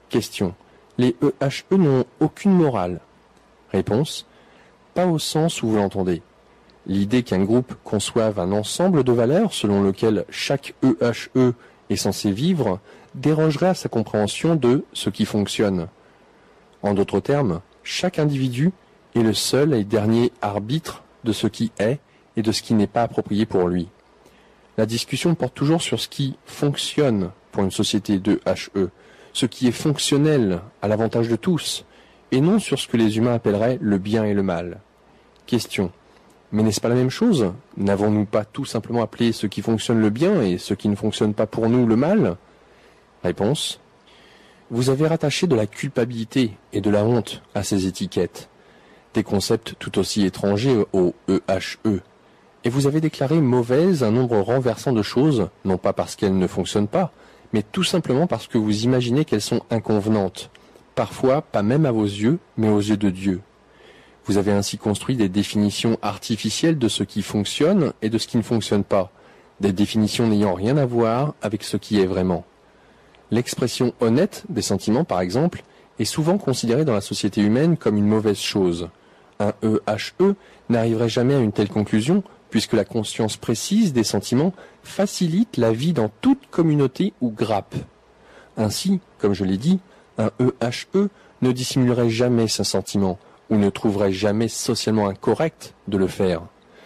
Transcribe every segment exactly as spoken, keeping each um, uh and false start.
Question. Les E H E n'ont aucune morale. Réponse. Pas au sens où vous l'entendez. L'idée qu'un groupe conçoive un ensemble de valeurs selon lequel chaque E H E est censé vivre dérogerait à sa compréhension de ce qui fonctionne. En d'autres termes, chaque individu est le seul et dernier arbitre de ce qui est et de ce qui n'est pas approprié pour lui. La discussion porte toujours sur ce qui fonctionne pour une société de H E, ce qui est fonctionnel à l'avantage de tous, et non sur ce que les humains appelleraient le bien et le mal. Question. Mais n'est-ce pas la même chose? N'avons-nous pas tout simplement appelé ce qui fonctionne le bien et ce qui ne fonctionne pas pour nous le mal? Réponse. Vous avez rattaché de la culpabilité et de la honte à ces étiquettes, des concepts tout aussi étrangers au E H E, et vous avez déclaré mauvaise un nombre renversant de choses, non pas parce qu'elles ne fonctionnent pas, mais tout simplement parce que vous imaginez qu'elles sont inconvenantes, parfois pas même à vos yeux, mais aux yeux de Dieu. Vous avez ainsi construit des définitions artificielles de ce qui fonctionne et de ce qui ne fonctionne pas, des définitions n'ayant rien à voir avec ce qui est vraiment. L'expression honnête des sentiments, par exemple, est souvent considérée dans la société humaine comme une mauvaise chose. Un E H E n'arriverait jamais à une telle conclusion, puisque la conscience précise des sentiments facilite la vie dans toute communauté ou grappe. Ainsi, comme je l'ai dit, un E H E ne dissimulerait jamais ses sentiments, ou ne trouverait jamais socialement incorrect de le faire.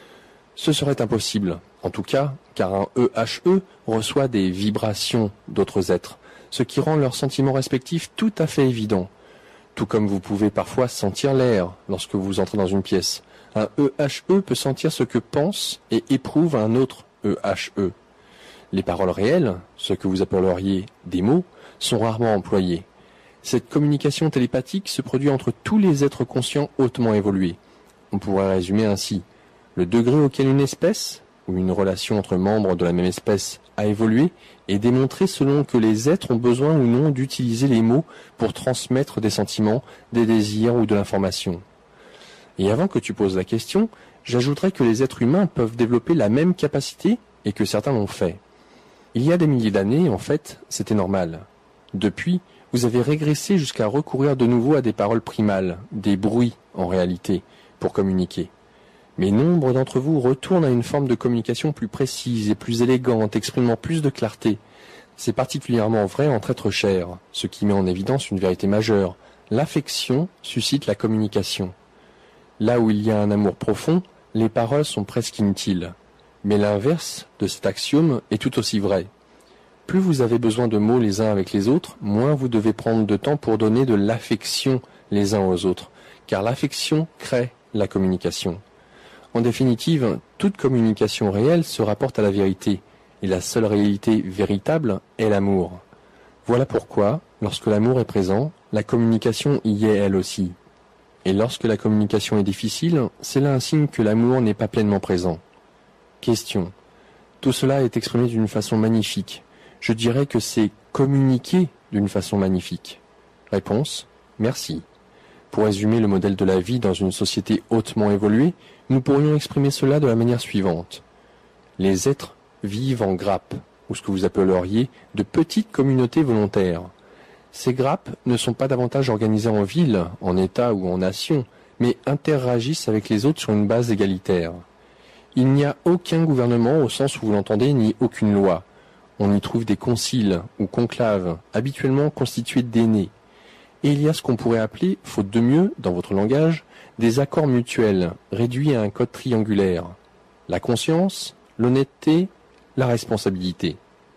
Ce serait impossible, en tout cas, car un E H E reçoit des vibrations d'autres êtres, ce qui rend leurs sentiments respectifs tout à fait évidents. Tout comme vous pouvez parfois sentir l'air lorsque vous entrez dans une pièce. Un E H E peut sentir ce que pense et éprouve un autre E H E. Les paroles réelles, ce que vous appelleriez des mots, sont rarement employées. Cette communication télépathique se produit entre tous les êtres conscients hautement évolués. On pourrait résumer ainsi. Le degré auquel une espèce, ou une relation entre membres de la même espèce, a évolué est démontré selon que les êtres ont besoin ou non d'utiliser les mots pour transmettre des sentiments, des désirs ou de l'information. Et avant que tu poses la question, j'ajouterai que les êtres humains peuvent développer la même capacité et que certains l'ont fait. Il y a des milliers d'années, en fait, c'était normal. Depuis, vous avez régressé jusqu'à recourir de nouveau à des paroles primales, des bruits en réalité, pour communiquer. Mais nombre d'entre vous retournent à une forme de communication plus précise et plus élégante, exprimant plus de clarté. C'est particulièrement vrai entre êtres chers, ce qui met en évidence une vérité majeure. L'affection suscite la communication. Là où il y a un amour profond, les paroles sont presque inutiles. Mais l'inverse de cet axiome est tout aussi vrai. Plus vous avez besoin de mots les uns avec les autres, moins vous devez prendre de temps pour donner de l'affection les uns aux autres, car l'affection crée la communication. En définitive, toute communication réelle se rapporte à la vérité, et la seule réalité véritable est l'amour. Voilà pourquoi, lorsque l'amour est présent, la communication y est elle aussi. Et lorsque la communication est difficile, c'est là un signe que l'amour n'est pas pleinement présent. Question. Tout cela est exprimé d'une façon magnifique. Je dirais que c'est communiqué d'une façon magnifique. Réponse. Merci. Pour résumer le modèle de la vie dans une société hautement évoluée, nous pourrions exprimer cela de la manière suivante. Les êtres vivent en grappes, ou ce que vous appelleriez de petites communautés volontaires. Ces grappes ne sont pas davantage organisées en villes, en États ou en nations, mais interagissent avec les autres sur une base égalitaire. Il n'y a aucun gouvernement au sens où vous l'entendez, ni aucune loi. On y trouve des conciles ou conclaves, habituellement constitués d'aînés. Et il y a ce qu'on pourrait appeler, faute de mieux, dans votre langage, des accords mutuels, réduits à un code triangulaire. La conscience, l'honnêteté, la responsabilité.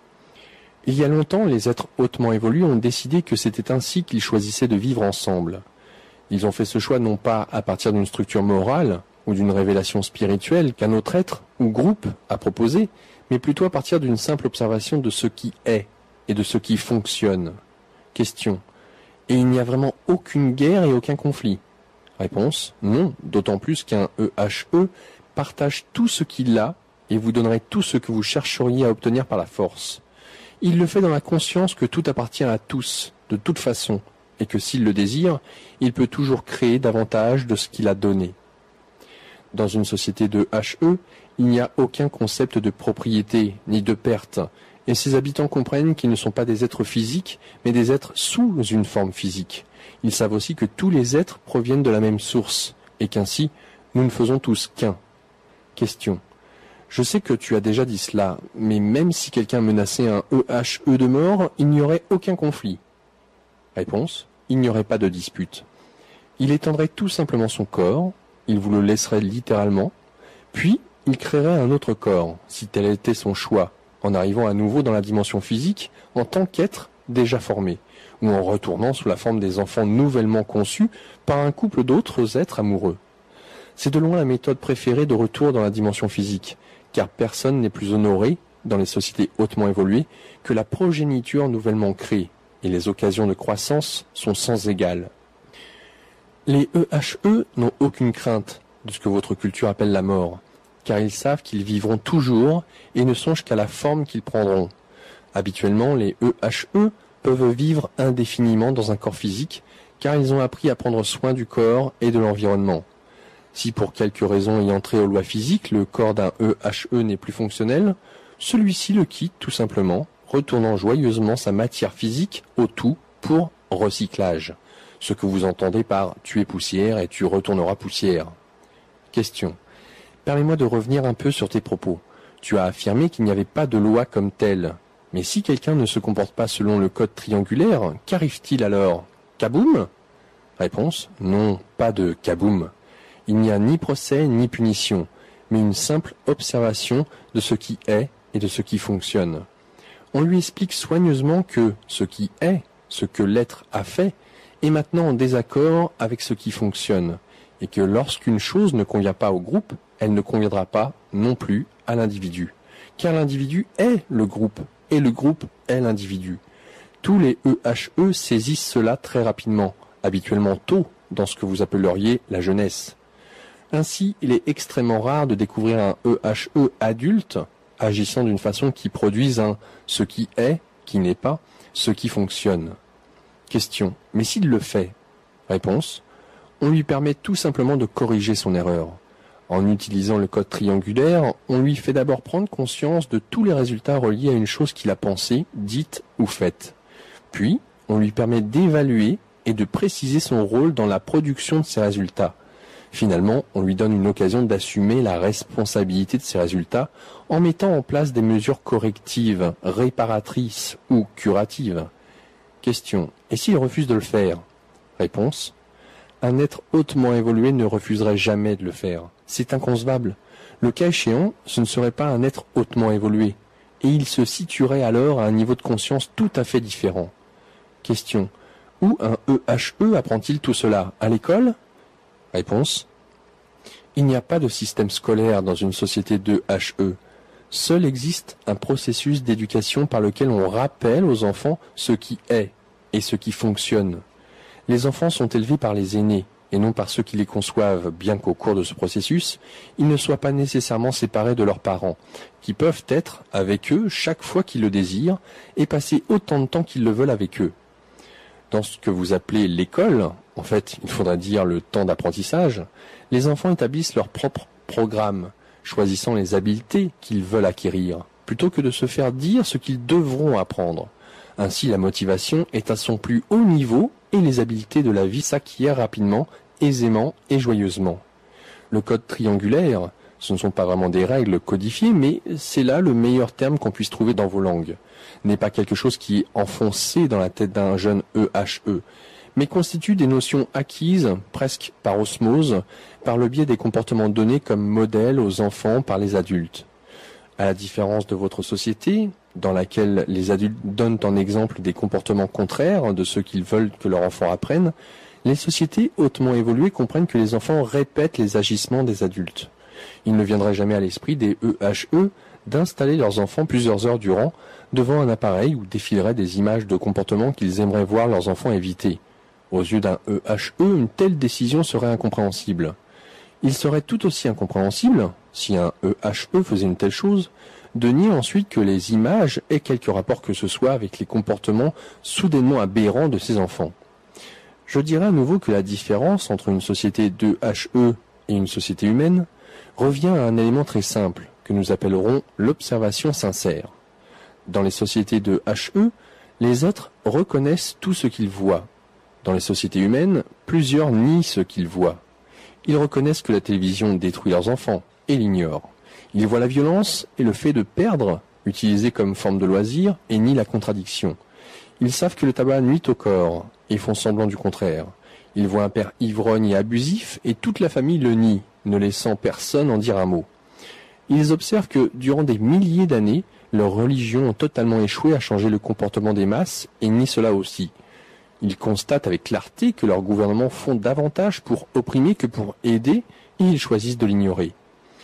Il y a longtemps, les êtres hautement évolués ont décidé que c'était ainsi qu'ils choisissaient de vivre ensemble. Ils ont fait ce choix non pas à partir d'une structure morale ou d'une révélation spirituelle qu'un autre être ou groupe a proposé, mais plutôt à partir d'une simple observation de ce qui est et de ce qui fonctionne. Question. Et il n'y a vraiment aucune guerre et aucun conflit? Réponse. Non, d'autant plus qu'un E H E partage tout ce qu'il a et vous donnerait tout ce que vous chercheriez à obtenir par la force. Il le fait dans la conscience que tout appartient à tous, de toute façon, et que s'il le désire, il peut toujours créer davantage de ce qu'il a donné. Dans une société de H E, il n'y a aucun concept de propriété ni de perte, et ses habitants comprennent qu'ils ne sont pas des êtres physiques, mais des êtres sous une forme physique. Ils savent aussi que tous les êtres proviennent de la même source, et qu'ainsi, nous ne faisons tous qu'un. Question. Je sais que tu as déjà dit cela, mais même si quelqu'un menaçait un E H E de mort, il n'y aurait aucun conflit. Réponse. Il n'y aurait pas de dispute. Il étendrait tout simplement son corps, il vous le laisserait littéralement, puis il créerait un autre corps, si tel était son choix, en arrivant à nouveau dans la dimension physique en tant qu'être déjà formé, ou en retournant sous la forme des enfants nouvellement conçus par un couple d'autres êtres amoureux. C'est de loin la méthode préférée de retour dans la dimension physique, car personne n'est plus honoré, dans les sociétés hautement évoluées, que la progéniture nouvellement créée, et les occasions de croissance sont sans égales. Les E H E n'ont aucune crainte de ce que votre culture appelle la mort, car ils savent qu'ils vivront toujours et ne songent qu'à la forme qu'ils prendront. Habituellement, les E H E peuvent vivre indéfiniment dans un corps physique, car ils ont appris à prendre soin du corps et de l'environnement. Si pour quelque raison ayant trait aux lois physiques, le corps d'un E H E n'est plus fonctionnel, celui-ci le quitte tout simplement, retournant joyeusement sa matière physique au tout pour recyclage. Ce que vous entendez par « tu es poussière et tu retourneras poussière ». Question. Permets-moi de revenir un peu sur tes propos. Tu as affirmé qu'il n'y avait pas de loi comme telle. Mais si quelqu'un ne se comporte pas selon le code triangulaire, qu'arrive-t-il alors? Kaboum? Réponse. Non, pas de kaboum. Il n'y a ni procès ni punition, mais une simple observation de ce qui est et de ce qui fonctionne. On lui explique soigneusement que ce qui est, ce que l'être a fait, est maintenant en désaccord avec ce qui fonctionne, et que lorsqu'une chose ne convient pas au groupe, elle ne conviendra pas non plus à l'individu. Car l'individu est le groupe, et le groupe est l'individu. Tous les E H E saisissent cela très rapidement, habituellement tôt, dans ce que vous appelleriez la jeunesse. Ainsi, il est extrêmement rare de découvrir un E H E adulte agissant d'une façon qui produise un « ce qui est », qui n'est pas, ce qui fonctionne. Question. Mais s'il le fait? Réponse. On lui permet tout simplement de corriger son erreur. En utilisant le code triangulaire, on lui fait d'abord prendre conscience de tous les résultats reliés à une chose qu'il a pensée, dite ou faite. Puis, on lui permet d'évaluer et de préciser son rôle dans la production de ces résultats. Finalement, on lui donne une occasion d'assumer la responsabilité de ces résultats en mettant en place des mesures correctives, réparatrices ou curatives. Question. Et s'il refuse de le faire? Réponse. Un être hautement évolué ne refuserait jamais de le faire. C'est inconcevable. Le cas échéant, ce ne serait pas un être hautement évolué, et il se situerait alors à un niveau de conscience tout à fait différent. Question. Où un E H E apprend-il tout cela? À l'école? Réponse. Il n'y a pas de système scolaire dans une société d'E H E. Seul existe un processus d'éducation par lequel on rappelle aux enfants ce qui est et ce qui fonctionne. Les enfants sont élevés par les aînés et non par ceux qui les conçoivent, bien qu'au cours de ce processus, ils ne soient pas nécessairement séparés de leurs parents, qui peuvent être avec eux chaque fois qu'ils le désirent et passer autant de temps qu'ils le veulent avec eux. Dans ce que vous appelez l'école, en fait, il faudra dire le temps d'apprentissage, les enfants établissent leur propre programme, choisissant les habiletés qu'ils veulent acquérir, plutôt que de se faire dire ce qu'ils devront apprendre. Ainsi, la motivation est à son plus haut niveau et les habiletés de la vie s'acquièrent rapidement, aisément et joyeusement. Le code triangulaire, ce ne sont pas vraiment des règles codifiées, mais c'est là le meilleur terme qu'on puisse trouver dans vos langues. N'est pas quelque chose qui est enfoncé dans la tête d'un jeune E H E, mais constitue des notions acquises, presque par osmose, par le biais des comportements donnés comme modèles aux enfants par les adultes. À la différence de votre société, dans laquelle les adultes donnent en exemple des comportements contraires de ceux qu'ils veulent que leurs enfants apprennent, les sociétés hautement évoluées comprennent que les enfants répètent les agissements des adultes. Il ne viendrait jamais à l'esprit des E H E d'installer leurs enfants plusieurs heures durant devant un appareil où défileraient des images de comportements qu'ils aimeraient voir leurs enfants éviter. Aux yeux d'un E H E, une telle décision serait incompréhensible. Il serait tout aussi incompréhensible, si un E H E faisait une telle chose, de nier ensuite que les images aient quelque rapport que ce soit avec les comportements soudainement aberrants de ces enfants. Je dirais à nouveau que la différence entre une société d'E H E et une société humaine revient à un élément très simple, que nous appellerons l'observation sincère. Dans les sociétés de H E, les êtres reconnaissent tout ce qu'ils voient. Dans les sociétés humaines, plusieurs nient ce qu'ils voient. Ils reconnaissent que la télévision détruit leurs enfants et l'ignorent. Ils voient la violence et le fait de perdre, utilisé comme forme de loisir, et nient la contradiction. Ils savent que le tabac nuit au corps et font semblant du contraire. Ils voient un père ivrogne et abusif et toute la famille le nie, ne laissant personne en dire un mot. Ils observent que, durant des milliers d'années, leurs religions ont totalement échoué à changer le comportement des masses et nient cela aussi. Ils constatent avec clarté que leurs gouvernements font davantage pour opprimer que pour aider et ils choisissent de l'ignorer.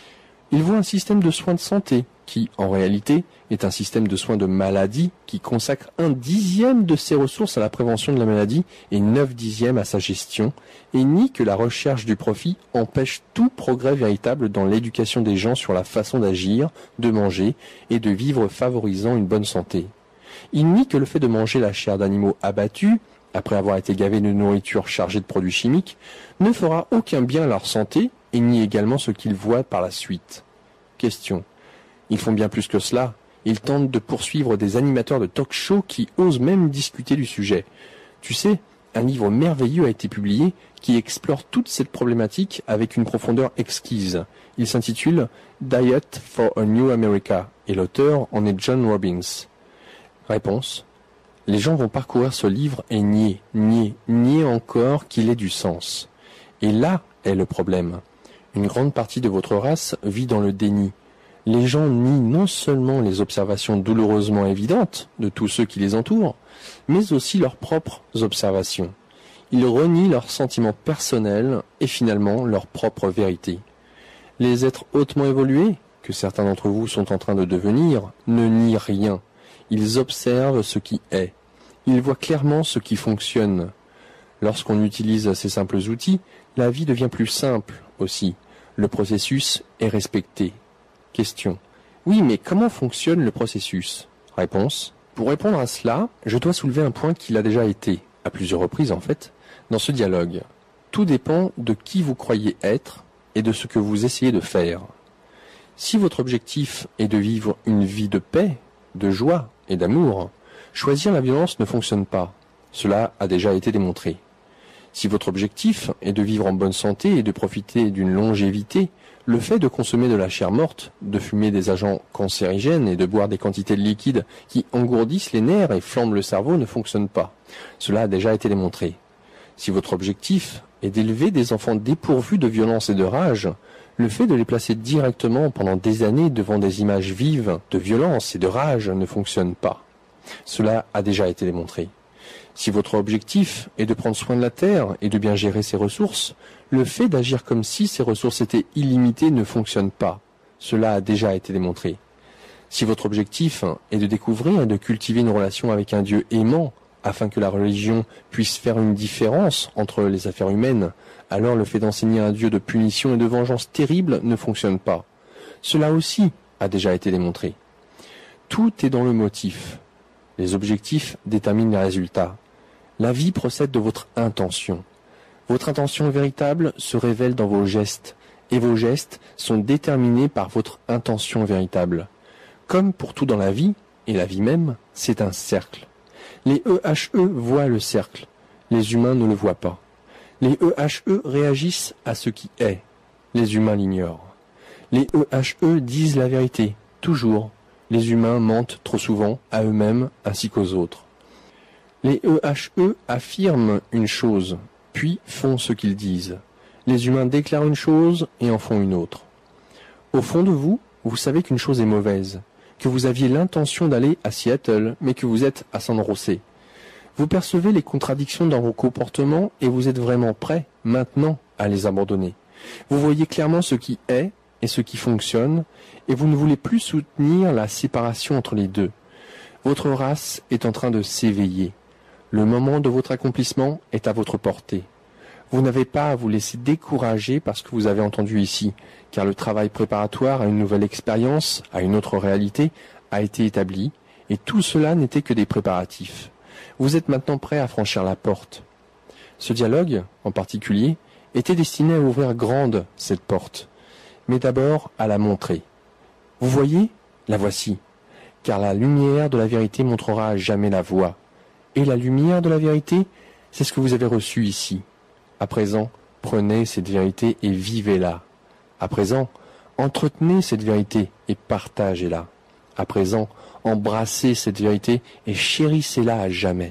Ils voient un système de soins de santé qui, en réalité, est un système de soins de maladie qui consacre un dixième de ses ressources à la prévention de la maladie et neuf dixièmes à sa gestion, et nie que la recherche du profit empêche tout progrès véritable dans l'éducation des gens sur la façon d'agir, de manger et de vivre favorisant une bonne santé. Il nie que le fait de manger la chair d'animaux abattus, après avoir été gavés de nourriture chargée de produits chimiques, ne fera aucun bien à leur santé et nie également ce qu'ils voient par la suite. Question. Ils font bien plus que cela. Ils tentent de poursuivre des animateurs de talk-show qui osent même discuter du sujet. Tu sais, un livre merveilleux a été publié qui explore toute cette problématique avec une profondeur exquise. Il s'intitule « Diet for a New America » et l'auteur en est John Robbins. Réponse. Les gens vont parcourir ce livre et nier, nier, nier encore qu'il ait du sens. Et là est le problème. Une grande partie de votre race vit dans le déni. Les gens nient non seulement les observations douloureusement évidentes de tous ceux qui les entourent, mais aussi leurs propres observations. Ils renient leurs sentiments personnels et finalement leur propre vérité. Les êtres hautement évolués, que certains d'entre vous sont en train de devenir, ne nient rien. Ils observent ce qui est. Ils voient clairement ce qui fonctionne. Lorsqu'on utilise ces simples outils, la vie devient plus simple aussi. Le processus est respecté. Question. Oui, mais comment fonctionne le processus? Réponse. Pour répondre à cela, je dois soulever un point qu'il a déjà été, à plusieurs reprises en fait, dans ce dialogue. Tout dépend de qui vous croyez être et de ce que vous essayez de faire. Si votre objectif est de vivre une vie de paix, de joie et d'amour, choisir la violence ne fonctionne pas. Cela a déjà été démontré. Si votre objectif est de vivre en bonne santé et de profiter d'une longévité, le fait de consommer de la chair morte, de fumer des agents cancérigènes et de boire des quantités de liquides qui engourdissent les nerfs et flambent le cerveau ne fonctionne pas. Cela a déjà été démontré. Si votre objectif est d'élever des enfants dépourvus de violence et de rage, le fait de les placer directement pendant des années devant des images vives de violence et de rage ne fonctionne pas. Cela a déjà été démontré. Si votre objectif est de prendre soin de la Terre et de bien gérer ses ressources, le fait d'agir comme si ces ressources étaient illimitées ne fonctionne pas. Cela a déjà été démontré. Si votre objectif est de découvrir et de cultiver une relation avec un Dieu aimant, afin que la religion puisse faire une différence entre les affaires humaines, alors le fait d'enseigner un Dieu de punition et de vengeance terrible ne fonctionne pas. Cela aussi a déjà été démontré. Tout est dans le motif. Les objectifs déterminent les résultats. La vie procède de votre intention. Votre intention véritable se révèle dans vos gestes, et vos gestes sont déterminés par votre intention véritable. Comme pour tout dans la vie, et la vie même, c'est un cercle. Les E H E voient le cercle, les humains ne le voient pas. Les E H E réagissent à ce qui est, les humains l'ignorent. Les E H E disent la vérité, toujours. Les humains mentent trop souvent à eux-mêmes ainsi qu'aux autres. Les E H E affirment une chose, puis font ce qu'ils disent. Les humains déclarent une chose et en font une autre. Au fond de vous, vous savez qu'une chose est mauvaise, que vous aviez l'intention d'aller à Seattle, mais que vous êtes à San José. Vous percevez les contradictions dans vos comportements et vous êtes vraiment prêt, maintenant, à les abandonner. Vous voyez clairement ce qui est et ce qui fonctionne, et vous ne voulez plus soutenir la séparation entre les deux. Votre race est en train de s'éveiller. Le moment de votre accomplissement est à votre portée. Vous n'avez pas à vous laisser décourager par ce que vous avez entendu ici, car le travail préparatoire à une nouvelle expérience, à une autre réalité, a été établi, et tout cela n'était que des préparatifs. Vous êtes maintenant prêt à franchir la porte. Ce dialogue, en particulier, était destiné à ouvrir grande cette porte, mais d'abord à la montrer. Vous voyez, la voici. car la lumière de la vérité montrera à jamais la voie. Et la lumière de la vérité, c'est ce que vous avez reçu ici. À présent, prenez cette vérité et vivez-la. À présent, entretenez cette vérité et partagez-la. À présent, embrassez cette vérité et chérissez-la à jamais.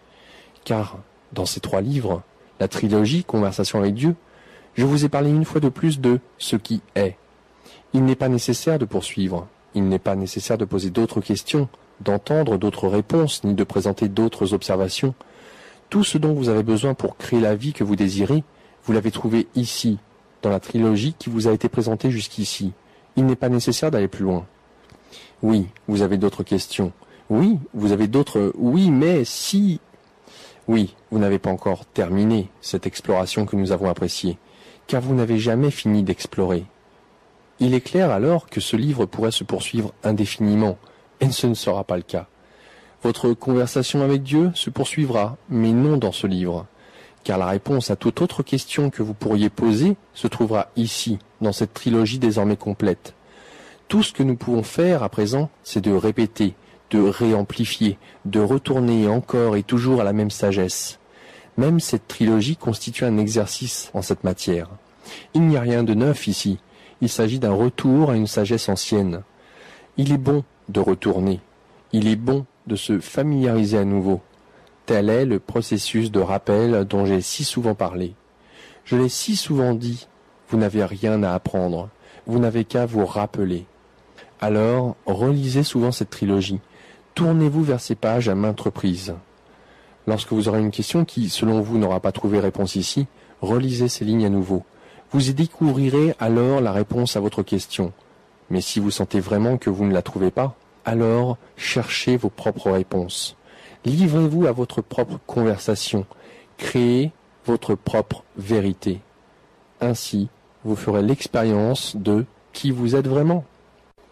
Car, dans ces trois livres, la trilogie Conversation avec Dieu, je vous ai parlé une fois de plus de ce qui est. Il n'est pas nécessaire de poursuivre, il n'est pas nécessaire de poser d'autres questions, d'entendre d'autres réponses, ni de présenter d'autres observations. Tout ce dont vous avez besoin pour créer la vie que vous désirez, vous l'avez trouvé ici, dans la trilogie qui vous a été présentée jusqu'ici. Il n'est pas nécessaire d'aller plus loin. Oui, vous avez d'autres questions. Oui, vous avez d'autres... Oui, mais si... Oui, vous n'avez pas encore terminé cette exploration que nous avons appréciée, car vous n'avez jamais fini d'explorer. Il est clair alors que ce livre pourrait se poursuivre indéfiniment, et ce ne sera pas le cas. Votre conversation avec Dieu se poursuivra, mais non dans ce livre, car la réponse à toute autre question que vous pourriez poser se trouvera ici, dans cette trilogie désormais complète. Tout ce que nous pouvons faire à présent, c'est de répéter, de réamplifier, de retourner encore et toujours à la même sagesse. Même cette trilogie constitue un exercice en cette matière. Il n'y a rien de neuf ici, il s'agit d'un retour à une sagesse ancienne. Il est bon de retourner, il est bon de se familiariser à nouveau. Tel est le processus de rappel dont j'ai si souvent parlé. Je l'ai si souvent dit, vous n'avez rien à apprendre, vous n'avez qu'à vous rappeler. Alors, relisez souvent cette trilogie, tournez-vous vers ces pages à maintes reprises. Lorsque vous aurez une question qui, selon vous, n'aura pas trouvé réponse ici, relisez ces lignes à nouveau. Vous y découvrirez alors la réponse à votre question. Mais si vous sentez vraiment que vous ne la trouvez pas, alors cherchez vos propres réponses. Livrez-vous à votre propre conversation. Créez votre propre vérité. Ainsi, vous ferez l'expérience de qui vous êtes vraiment.